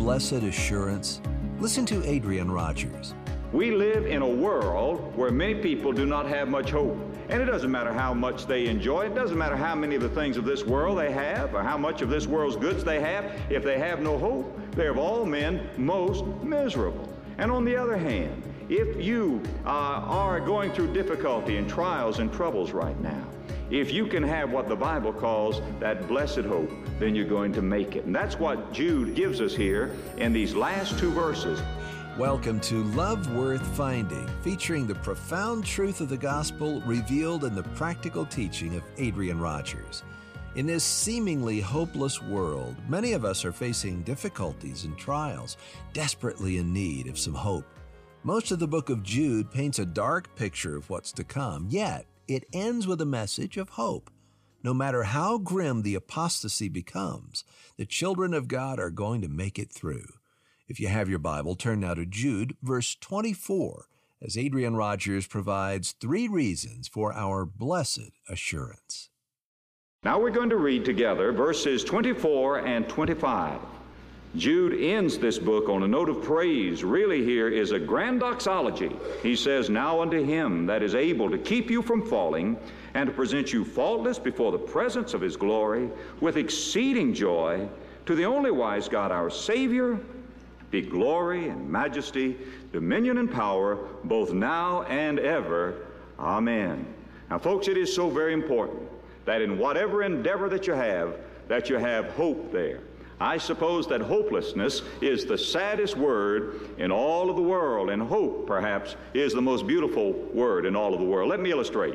blessed assurance? Listen to Adrian Rogers. We live in a world where many people do not have much hope. And it doesn't matter how much they enjoy. It doesn't matter how many of the things of this world they have or how much of this world's goods they have. If they have no hope, they're of all men most miserable. And on the other hand, if you are going through difficulty and trials and troubles right now, if you can have what the Bible calls that blessed hope, then you're going to make it. And that's what Jude gives us here in these last two verses. Welcome to Love Worth Finding, featuring the profound truth of the gospel revealed in the practical teaching of Adrian Rogers. In this seemingly hopeless world, many of us are facing difficulties and trials, desperately in need of some hope. Most of the book of Jude paints a dark picture of what's to come, yet it ends with a message of hope. No matter how grim the apostasy becomes, the children of God are going to make it through. If you have your Bible, turn now to Jude, verse 24, as Adrian Rogers provides 3 reasons for our blessed assurance. Now we're going to read together verses 24 and 25. Jude ends this book on a note of praise. Really here is a grand doxology. He says, "Now unto him that is able to keep you from falling and to present you faultless before the presence of his glory with exceeding joy, to the only wise God our Savior, be glory and majesty, dominion and power, both now and ever. Amen." Now, folks, it is so very important that in whatever endeavor that you have hope there. I suppose that hopelessness is the saddest word in all of the world, and hope, perhaps, is the most beautiful word in all of the world. Let me illustrate.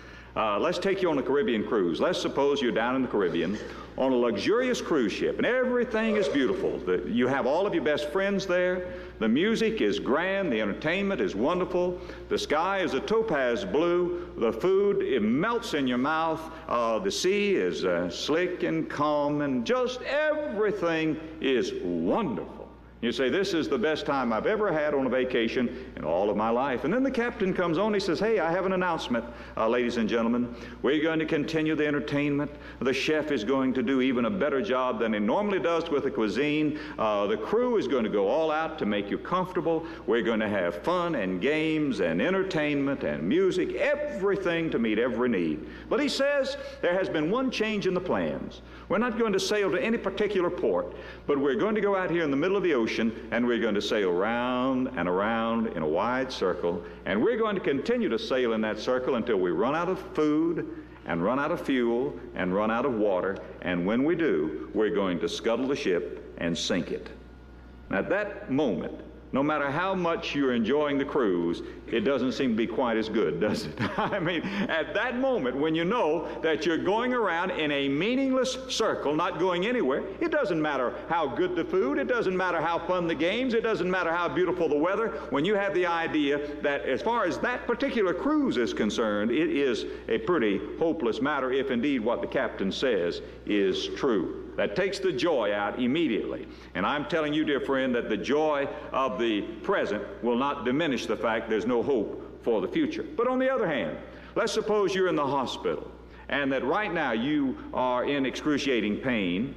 Let's take you on a Caribbean cruise. Let's suppose you're down in the Caribbean on a luxurious cruise ship, and everything is beautiful. You have all of your best friends there. The music is grand. The entertainment is wonderful. The sky is a topaz blue. The food, it melts in your mouth. The sea is slick and calm, and just everything is wonderful. You say, this is the best time I've ever had on a vacation in all of my life. And then the captain comes on, he says, hey, I have an announcement, ladies and gentlemen. We're going to continue the entertainment. The chef is going to do even a better job than he normally does with the cuisine. The crew is going to go all out to make you comfortable. We're going to have fun and games and entertainment and music, everything to meet every need. But he says there has been one change in the plans. We're not going to sail to any particular port, but we're going to go out here in the middle of the ocean, and we're going to sail round and around in a wide circle, and we're going to continue to sail in that circle until we run out of food and run out of fuel and run out of water, and when we do, we're going to scuttle the ship and sink it. Now, at that moment, no matter how much you're enjoying the cruise, it doesn't seem to be quite as good, does it? I mean, at that moment, when you know that you're going around in a meaningless circle, not going anywhere, it doesn't matter how good the food, it doesn't matter how fun the games, it doesn't matter how beautiful the weather. When you have the idea that as far as that particular cruise is concerned, it is a pretty hopeless matter, if indeed what the captain says is true. That takes the joy out immediately. And I'm telling you, dear friend, that the joy of the present will not diminish the fact there's no hope for the future. But on the other hand, let's suppose you're in the hospital and that right now you are in excruciating pain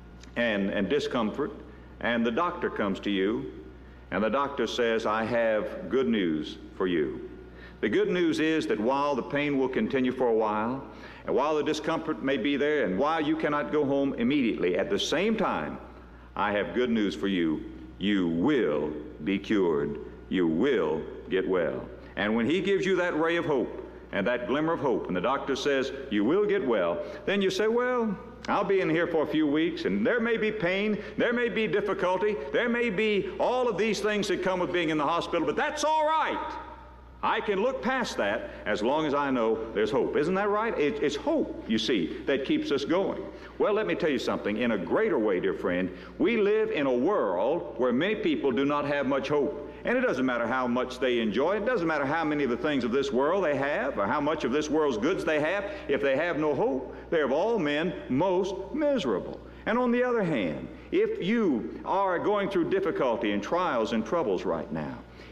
and discomfort, and the doctor comes to you and the doctor says, I have good news for you. The good news is that while the pain will continue for a while, and while the discomfort may be there, and while you cannot go home immediately, at the same time, I have good news for you. You will be cured. You will get well. And when he gives you that ray of hope and that glimmer of hope, and the doctor says you will get well, then you say, well, I'll be in here for a few weeks, and there may be pain, there may be difficulty, there may be all of these things that come with being in the hospital, but that's all right. I can look past that as long as I know there's hope. Isn't that right? It's hope, you see, that keeps us going. Well, let me tell you something. In a greater way, dear friend, we live in a world where many people do not have much hope. And it doesn't matter how much they enjoy. It doesn't matter how many of the things of this world they have or how much of this world's goods they have. If they have no hope, they're of all men most miserable. And on the other hand, if you are going through difficulty and trials and troubles right now,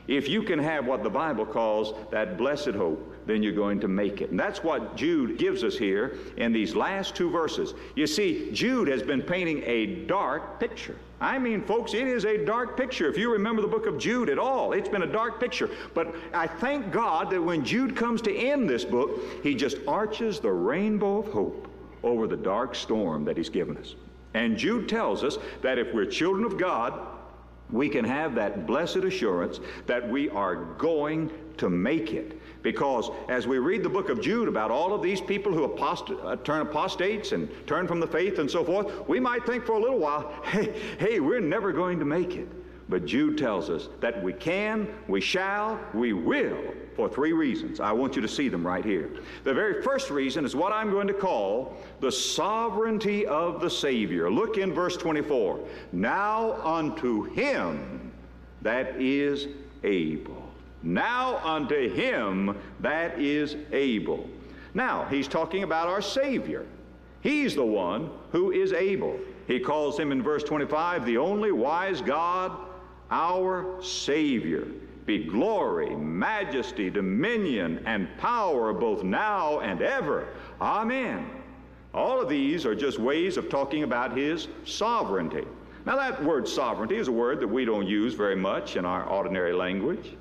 If you can have what the Bible calls that blessed hope, then you're going to make it. And that's what Jude gives us here in these last two verses. You see, Jude has been painting a dark picture. I mean, folks, it is a dark picture. If you remember the book of Jude at all, it's been a dark picture. But I thank God that when Jude comes to end this book, he just arches the rainbow of hope over the dark storm that he's given us. And Jude tells us that if we're children of God, we can have that blessed assurance that we are going to make it. Because as we read the book of Jude about all of these people who turn apostates and turn from the faith and so forth, we might think for a little while, hey, we're never going to make it. But Jude tells us that we can, we shall, we will, for three reasons. I want you to see them right here. The very first reason is what I'm going to call the sovereignty of the Savior. Look in verse 24. Now unto him that is able. Now unto him that is able. Now, he's talking about our Savior. He's the one who is able. He calls him in verse 25, the only wise God, our Savior. Be glory, majesty, dominion, and power both now and ever. Amen. All of these are just ways of talking about his sovereignty. Now, that word sovereignty is a word that we don't use very much in our ordinary language.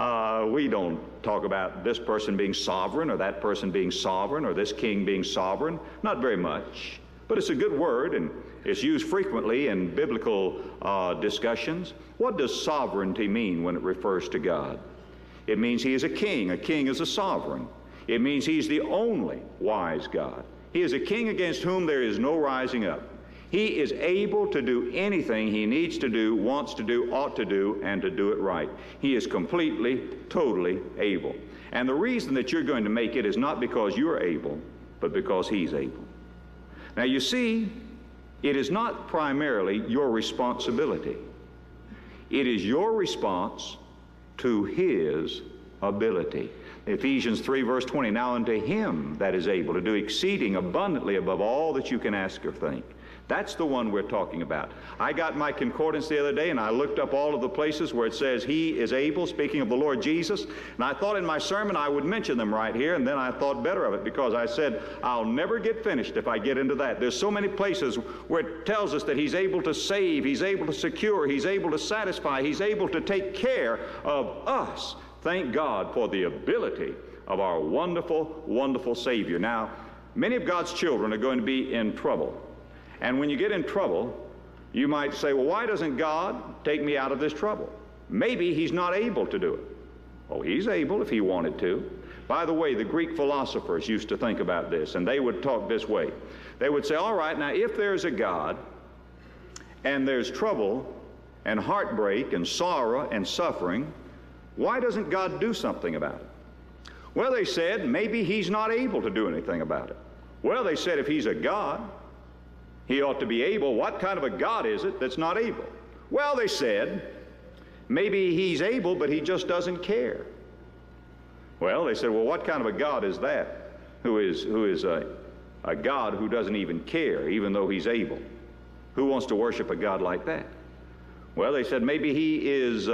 We don't talk about this person being sovereign or that person being sovereign or this king being sovereign. Not very much. But it's a good word, and it's used frequently in biblical discussions. What does sovereignty mean when it refers to God? It means he is a king. A king is a sovereign. It means he's the only wise God. He is a king against whom there is no rising up. He is able to do anything he needs to do, wants to do, ought to do, and to do it right. He is completely, totally able. And the reason that you're going to make it is not because you're able, but because he's able. Now, you see, it is not primarily your responsibility. It is your response to his ability. Ephesians 3, verse 20, now unto him that is able to do exceeding abundantly above all that you can ask or think. That's the one we're talking about. I got my concordance the other day, and I looked up all of the places where it says he is able, speaking of the Lord Jesus, and I thought in my sermon I would mention them right here, and then I thought better of it because I said, I'll never get finished if I get into that. There's so many places where it tells us that he's able to save, he's able to secure, he's able to satisfy, he's able to take care of us. Thank God for the ability of our wonderful, wonderful Savior. Now, many of God's children are going to be in trouble. And when you get in trouble, you might say, well, why doesn't God take me out of this trouble? Maybe he's not able to do it. Oh, he's able if he wanted to. By the way, the Greek philosophers used to think about this, and they would talk this way. They would say, all right, now if there's a God, and there's trouble, and heartbreak, and sorrow, and suffering, why doesn't God do something about it? Well, they said, maybe he's not able to do anything about it. Well, they said, if he's a God, he ought to be able. What kind of a God is it that's not able? Well, they said, maybe he's able, but he just doesn't care. Well, they said, well, what kind of a God is that? Who is a God who doesn't even care, even though he's able? Who wants to worship a God like that? Well, they said, maybe he is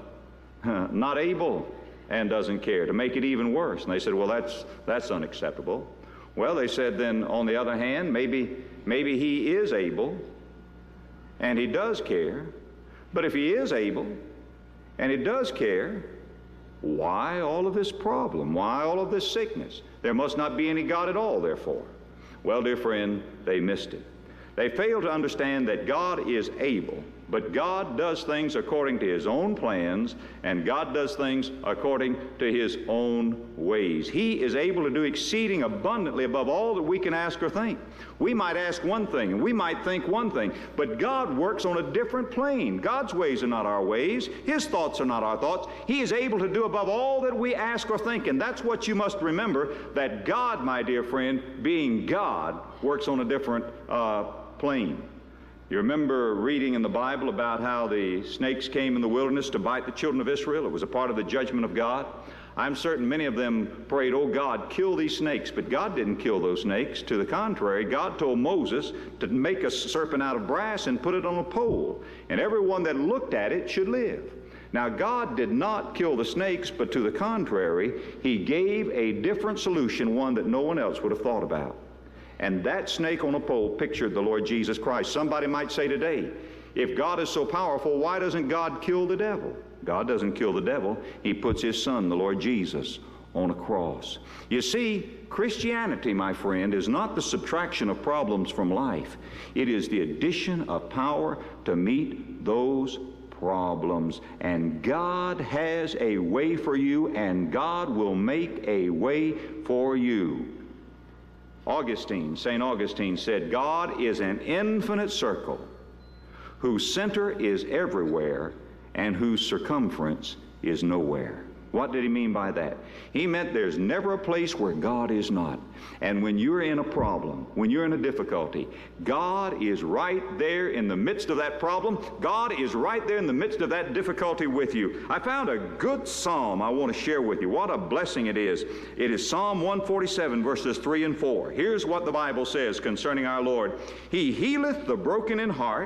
not able and doesn't care, to make it even worse. And they said, well, that's unacceptable. Well, they said, then on the other hand, maybe he is able and he does care. But if he is able and he does care, why all of this problem? Why all of this sickness? There must not be any God at all, therefore. Well, dear friend, they missed it. They failed to understand that God is able, but God does things according to his own plans, and God does things according to his own ways. He is able to do exceeding abundantly above all that we can ask or think. We might ask one thing, and we might think one thing, but God works on a different plane. God's ways are not our ways. His thoughts are not our thoughts. He is able to do above all that we ask or think, and that's what you must remember, that God, my dear friend, being God, works on a different plane. You remember reading in the Bible about how the snakes came in the wilderness to bite the children of Israel. It was a part of the judgment of God. I'm certain many of them prayed, oh God, kill these snakes. But God didn't kill those snakes. To the contrary, God told Moses to make a serpent out of brass and put it on a pole. And everyone that looked at it should live. Now, God did not kill the snakes, but to the contrary, He gave a different solution, one that no one else would have thought about. And that snake on a pole pictured the Lord Jesus Christ. Somebody might say today, if God is so powerful, why doesn't God kill the devil? God doesn't kill the devil. He puts His Son, the Lord Jesus, on a cross. You see, Christianity, my friend, is not the subtraction of problems from life. It is the addition of power to meet those problems. And God has a way for you, and God will make a way for you. St. Augustine said, God is an infinite circle whose center is everywhere and whose circumference is nowhere. What did he mean by that? He meant there's never a place where God is not. And when you're in a problem, when you're in a difficulty, God is right there in the midst of that problem. God is right there in the midst of that difficulty with you. I found a good psalm I want to share with you. What a blessing it is. It is Psalm 147, verses 3 and 4. Here's what the Bible says concerning our Lord. He healeth the broken in heart,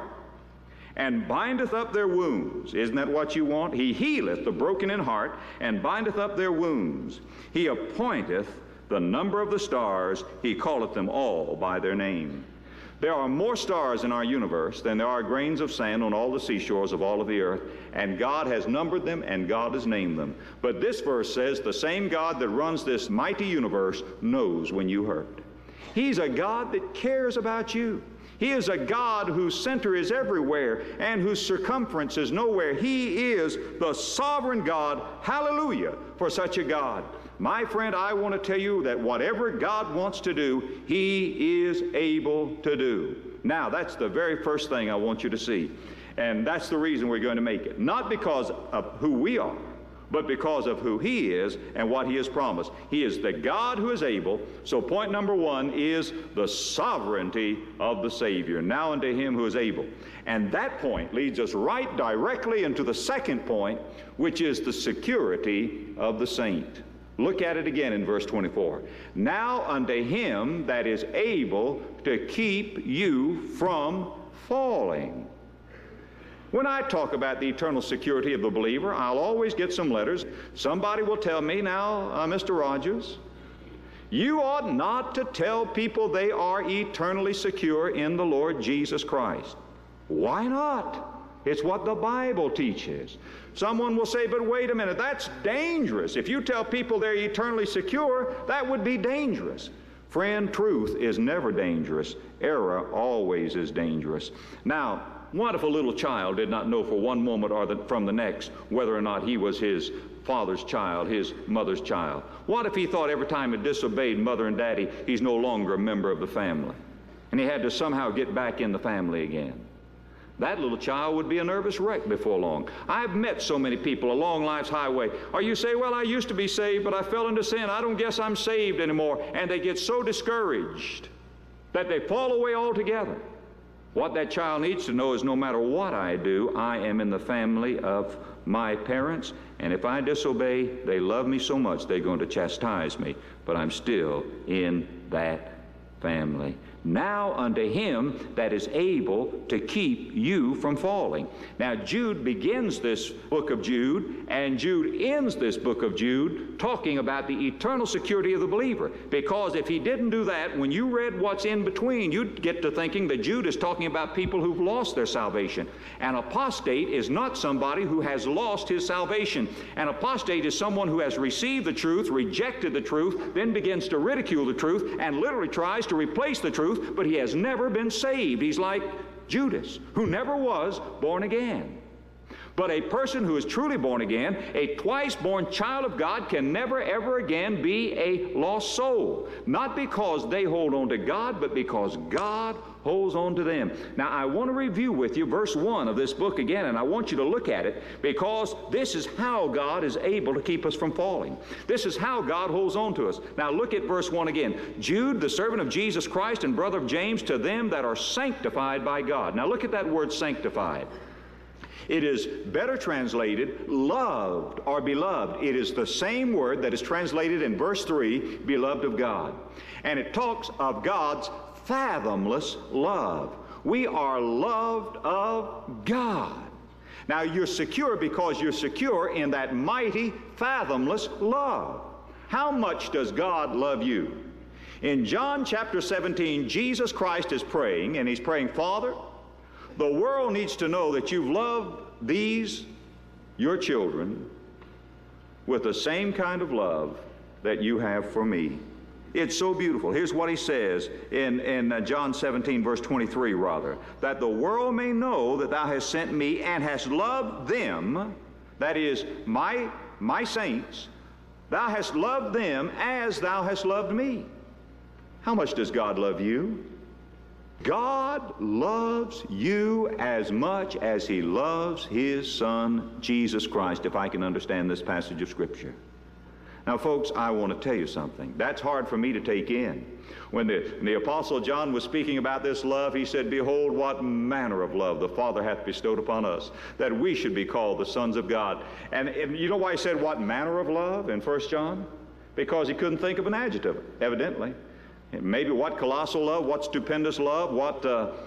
and bindeth up their wounds. Isn't that what you want? He healeth the broken in heart, and bindeth up their wounds. He appointeth the number of the stars. He calleth them all by their name. There are more stars in our universe than there are grains of sand on all the seashores of all of the earth, and God has numbered them, and God has named them. But this verse says the same God that runs this mighty universe knows when you hurt. He's a God that cares about you. He is a God whose center is everywhere and whose circumference is nowhere. He is the sovereign God. Hallelujah for such a God. My friend, I want to tell you that whatever God wants to do, He is able to do. Now, that's the very first thing I want you to see. And that's the reason we're going to make it. Not because of who we are, but because of who He is and what He has promised. He is the God who is able. So point number one is the sovereignty of the Savior. Now unto Him who is able. And that point leads us right directly into the second point, which is the security of the saint. Look at it again in verse 24. Now unto Him that is able to keep you from falling. When I talk about the eternal security of the believer, I'll always get some letters. Somebody will tell me, now, Mr. Rogers, you ought not to tell people they are eternally secure in the Lord Jesus Christ. Why not? It's what the Bible teaches. Someone will say, but wait a minute, that's dangerous. If you tell people they're eternally secure, that would be dangerous. Friend, truth is never dangerous. Error always is dangerous. Now, what if a little child did not know for one moment or from the next whether or not he was his father's child, his mother's child? What if he thought every time he disobeyed mother and daddy, he's no longer a member of the family, and he had to somehow get back in the family again? That little child would be a nervous wreck before long. I've met so many people along life's highway. Or you say, well, I used to be saved, but I fell into sin. I don't guess I'm saved anymore. And they get so discouraged that they fall away altogether. What that child needs to know is no matter what I do, I am in the family of my parents, and if I disobey, they love me so much they're going to chastise me, but I'm still in that family. Now unto Him that is able to keep you from falling. Now Jude begins this book of Jude, and Jude ends this book of Jude talking about the eternal security of the believer. Because if he didn't do that, when you read what's in between, you'd get to thinking that Jude is talking about people who've lost their salvation. An apostate is not somebody who has lost his salvation. An apostate is someone who has received the truth, rejected the truth, then begins to ridicule the truth, and literally tries to replace the truth, but he has never been saved. He's like Judas, who never was born again. But a person who is truly born again, a twice-born child of God, can never, ever again be a lost soul. Not because they hold on to God, but because God holds on to them. Now, I want to review with you verse 1 of this book again, and I want you to look at it, because this is how God is able to keep us from falling. This is how God holds on to us. Now, look at verse 1 again. Jude, the servant of Jesus Christ and brother of James, to them that are sanctified by God. Now, look at that word sanctified. It is better translated loved or beloved. It is the same word that is translated in verse 3, beloved of God. And it talks of God's fathomless love. We are loved of God. Now, you're secure because you're secure in that mighty, fathomless love. How much does God love you? In John chapter 17, Jesus Christ is praying, and he's praying, Father, the world needs to know that you've loved these, your children, with the same kind of love that you have for me. It's so beautiful. Here's what he says in John 17, verse 23, rather, that the world may know that thou hast sent me and hast loved them, that is, my saints, thou hast loved them as thou hast loved me. How much does God love you? God loves you as much as he loves his Son, Jesus Christ, if I can understand this passage of Scripture. Now, folks, I want to tell you something. That's hard for me to take in. When the Apostle John was speaking about this love, he said, Behold, what manner of love the Father hath bestowed upon us, that we should be called the sons of God. And you know why he said, what manner of love in 1 John? Because he couldn't think of an adjective, evidently. Maybe what colossal love, what stupendous love, what...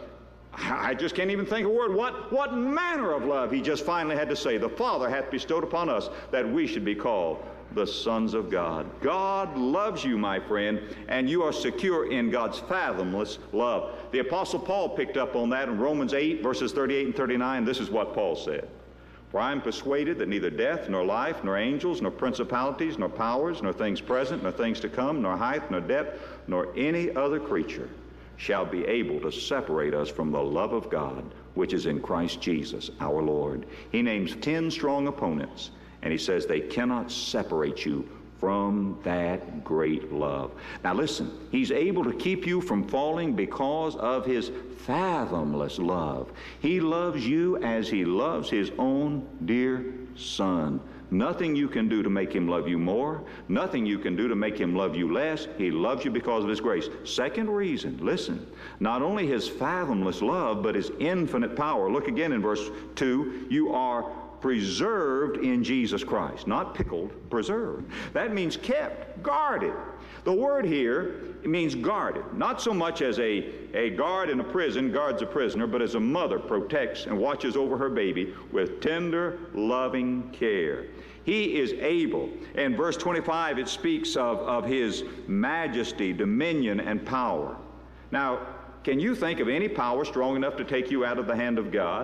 I just can't even think of a word. What manner of love? He just finally had to say, the Father hath bestowed upon us that we should be called the sons of God. God loves you, my friend, and you are secure in God's fathomless love. The Apostle Paul picked up on that in Romans 8, verses 38 and 39. This is what Paul said. For I am persuaded that neither death, nor life, nor angels, nor principalities, nor powers, nor things present, nor things to come, nor height, nor depth, nor any other creature shall be able to separate us from the love of God, which is in Christ Jesus our Lord. He names 10 strong opponents, and he says they cannot separate you from that great love. Now listen, he's able to keep you from falling because of his fathomless love. He loves you as he loves his own dear Son. Nothing you can do to make him love you more. Nothing you can do to make him love you less. He loves you because of his grace. Second reason, listen, not only his fathomless love, but his infinite power. Look again in verse 2. You are preserved in Jesus Christ. Not pickled, preserved. That means kept, guarded. The word here means guarded. Not so much as a guard in a prison guards a prisoner, but as a mother protects and watches over her baby with tender, loving care. He is able. In verse 25, it speaks of his majesty, dominion, and power. Now, can you think of any power strong enough to take you out of the hand of God?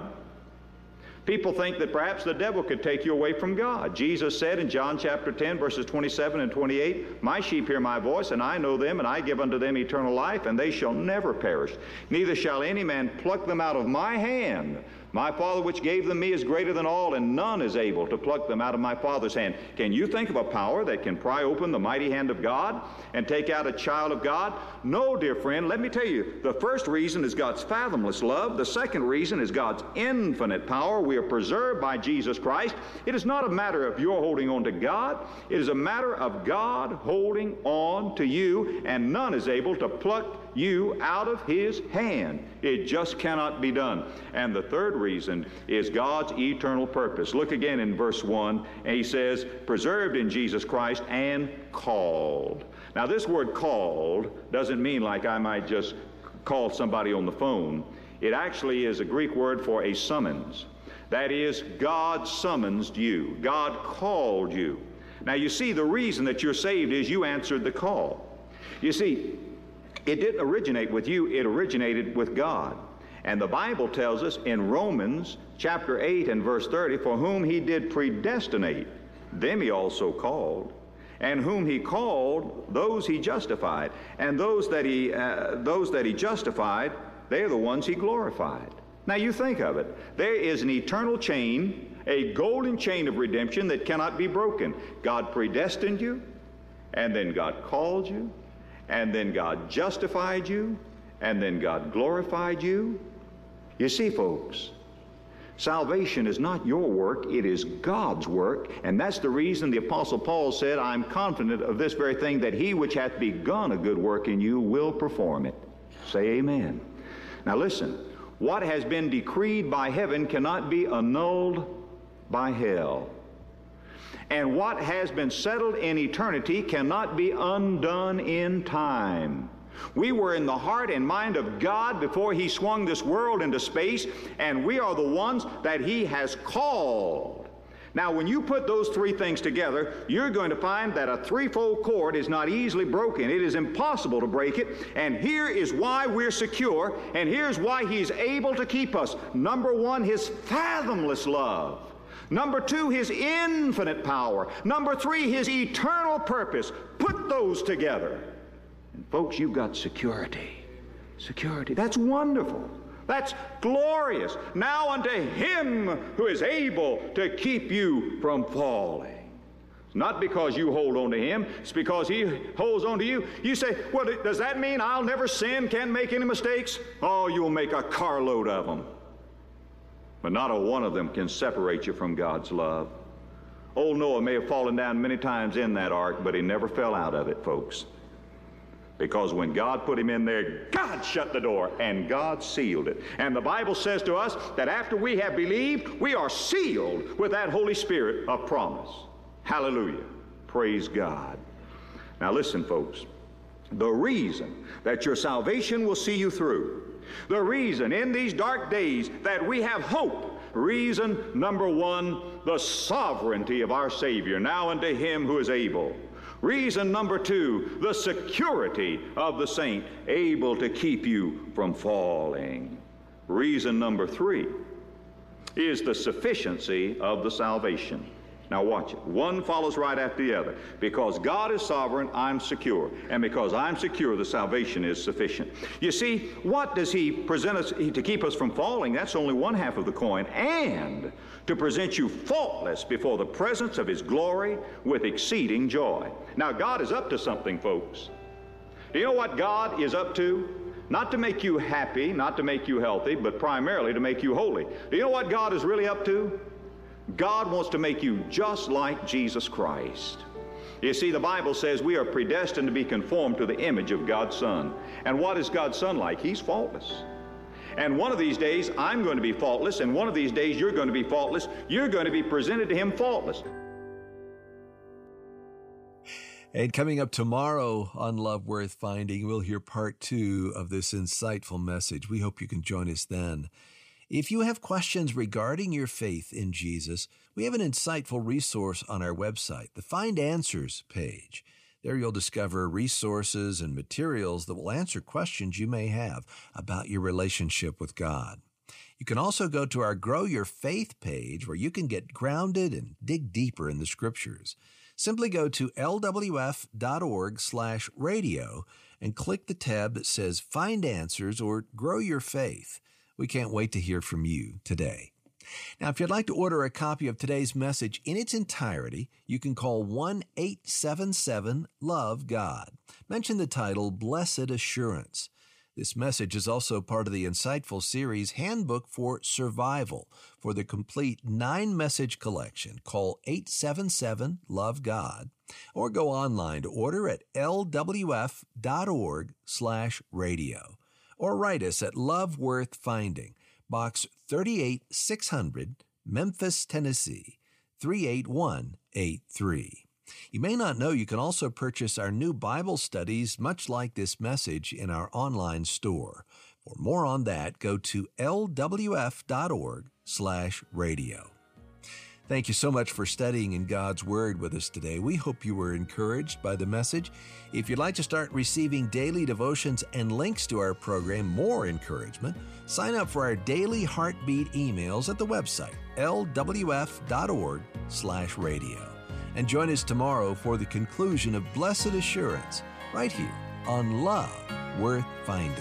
People think that perhaps the devil could take you away from God. Jesus said in John chapter 10, verses 27 and 28, My sheep hear my voice, and I know them, and I give unto them eternal life, and they shall never perish. Neither shall any man pluck them out of my hand. My Father which gave them me is greater than all, and none is able to pluck them out of my Father's hand. Can you think of a power that can pry open the mighty hand of God and take out a child of God? No, dear friend. Let me tell you, the first reason is God's fathomless love. The second reason is God's infinite power. We are preserved by Jesus Christ. It is not a matter of your holding on to God. It is a matter of God holding on to you, and none is able to pluck you out of his hand. It just cannot be done. And the third reason is God's eternal purpose. Look again in verse 1, and he says, preserved in Jesus Christ and called. Now this word called doesn't mean like I might just call somebody on the phone. It actually is a Greek word for a summons. That is, God summonsed you. God called you. Now you see, the reason that you're saved is you answered the call. You see, it didn't originate with you, it originated with God. And the Bible tells us in Romans chapter 8 and verse 30, for whom he did predestinate, them he also called. And whom he called, those he justified. And those that he justified, they're the ones he glorified. Now you think of it. There is an eternal chain, a golden chain of redemption that cannot be broken. God predestined you, and then God called you, and then God justified you, and then God glorified you. You see, folks, salvation is not your work, it is God's work, and that's the reason the Apostle Paul said, I'm confident of this very thing, that he which hath begun a good work in you will perform it. Say amen. Now listen, what has been decreed by heaven cannot be annulled by hell. And what has been settled in eternity cannot be undone in time. We were in the heart and mind of God before He swung this world into space, and we are the ones that He has called. Now, when you put those three things together, you're going to find that a threefold cord is not easily broken. It is impossible to break it, and here is why we're secure, and here's why He's able to keep us. Number one, His fathomless love. Number two, His infinite power. Number three, His eternal purpose. Put those together. And folks, you've got security. Security. That's wonderful. That's glorious. Now unto Him who is able to keep you from falling. It's not because you hold on to Him. It's because He holds on to you. You say, well, does that mean I'll never sin, can't make any mistakes? Oh, you'll make a carload of them. But not a one of them can separate you from God's love. Old Noah may have fallen down many times in that ark, but he never fell out of it, folks. Because when God put him in there, God shut the door and God sealed it. And the Bible says to us that after we have believed, we are sealed with that Holy Spirit of promise. Hallelujah. Praise God. Now listen, folks. The reason that your salvation will see you through, the reason in these dark days that we have hope, reason number one, the sovereignty of our Savior. Now unto Him who is able. Reason number two, the security of the saint, able to keep you from falling. Reason number three is the sufficiency of the salvation. Now watch it. One follows right after the other. Because God is sovereign, I'm secure. And because I'm secure, the salvation is sufficient. You see, what does He present us to keep us from falling? That's only one half of the coin. And to present you faultless before the presence of His glory with exceeding joy. Now, God is up to something, folks. Do you know what God is up to? Not to make you happy, not to make you healthy, but primarily to make you holy. Do you know what God is really up to? God wants to make you just like Jesus Christ. You see, the Bible says we are predestined to be conformed to the image of God's Son. And what is God's Son like? He's faultless. And one of these days, I'm going to be faultless, and one of these days, you're going to be faultless. You're going to be presented to Him faultless. And coming up tomorrow on Love Worth Finding, we'll hear part 2 of this insightful message. We hope you can join us then. If you have questions regarding your faith in Jesus, we have an insightful resource on our website, the Find Answers page. There you'll discover resources and materials that will answer questions you may have about your relationship with God. You can also go to our Grow Your Faith page where you can get grounded and dig deeper in the Scriptures. Simply go to lwf.org/radio and click the tab that says Find Answers or Grow Your Faith. We can't wait to hear from you today. Now, if you'd like to order a copy of today's message in its entirety, you can call 1-877-LOVE-GOD. Mention the title, Blessed Assurance. This message is also part of the insightful series Handbook for Survival. For the complete 9-message collection, call 877-LOVE-GOD or go online to order at lwf.org/radio. Or write us at Love Worth Finding, Box 38600, Memphis, Tennessee, 38183. You may not know you can also purchase our new Bible studies, much like this message, in our online store. For more on that, go to lwf.org/radio. Thank you so much for studying in God's Word with us today. We hope you were encouraged by the message. If you'd like to start receiving daily devotions and links to our program, more encouragement, sign up for our daily Heartbeat emails at the website, lwf.org/radio. And join us tomorrow for the conclusion of Blessed Assurance, right here on Love Worth Finding.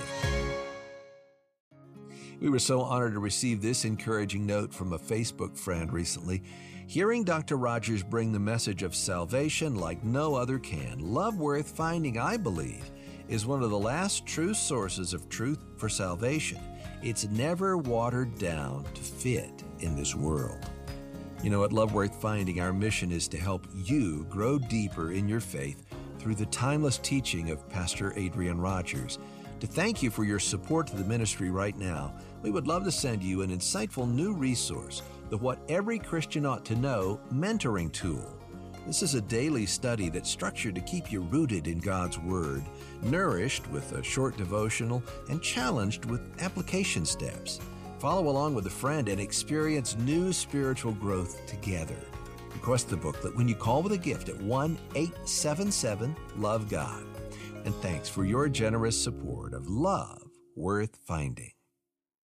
We were so honored to receive this encouraging note from a Facebook friend recently. Hearing Dr. Rogers bring the message of salvation like no other can, Love Worth Finding, I believe, is one of the last true sources of truth for salvation. It's never watered down to fit in this world. You know, at Love Worth Finding, our mission is to help you grow deeper in your faith through the timeless teaching of Pastor Adrian Rogers. To thank you for your support to the ministry right now, we would love to send you an insightful new resource, the What Every Christian Ought to Know mentoring tool. This is a daily study that's structured to keep you rooted in God's Word, nourished with a short devotional, and challenged with application steps. Follow along with a friend and experience new spiritual growth together. Request the booklet when you call with a gift at 1-877-LOVE-GOD. And thanks for your generous support of Love Worth Finding.